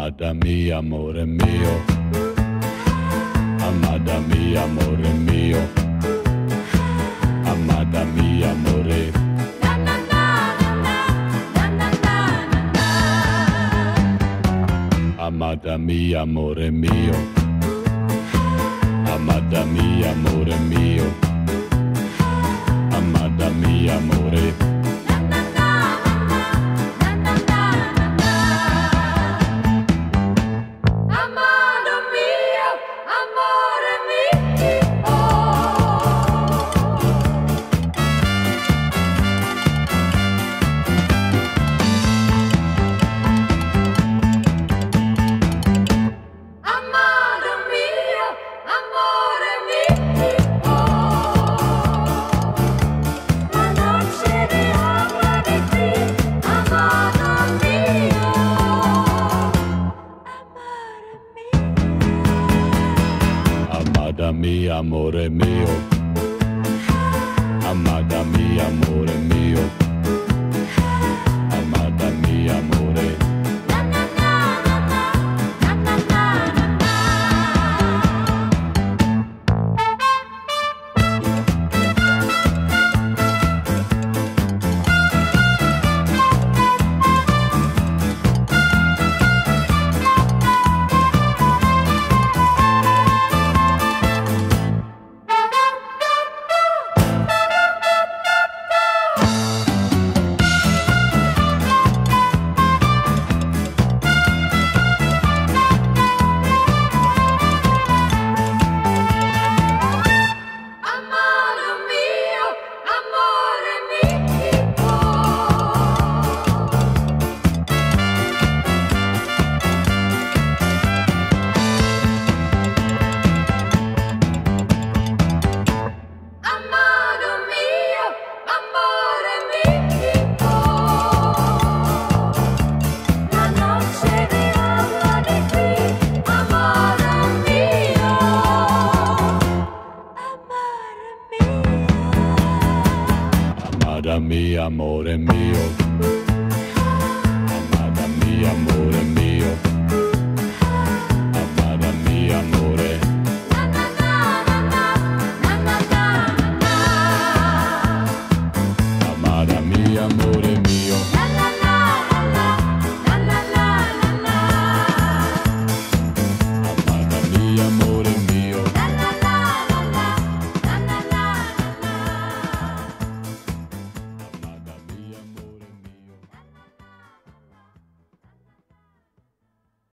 Amada mia, amore mio. Amada mia, amore mio. Amada mia, amore. Amada mia, amore mio. Amada mia, amore mio. Amada mia, amore. Amada mia, amore mio. Amada mia, amore mio. Amada mia, amore. Amada mia, amore mio. Amada mia, amore.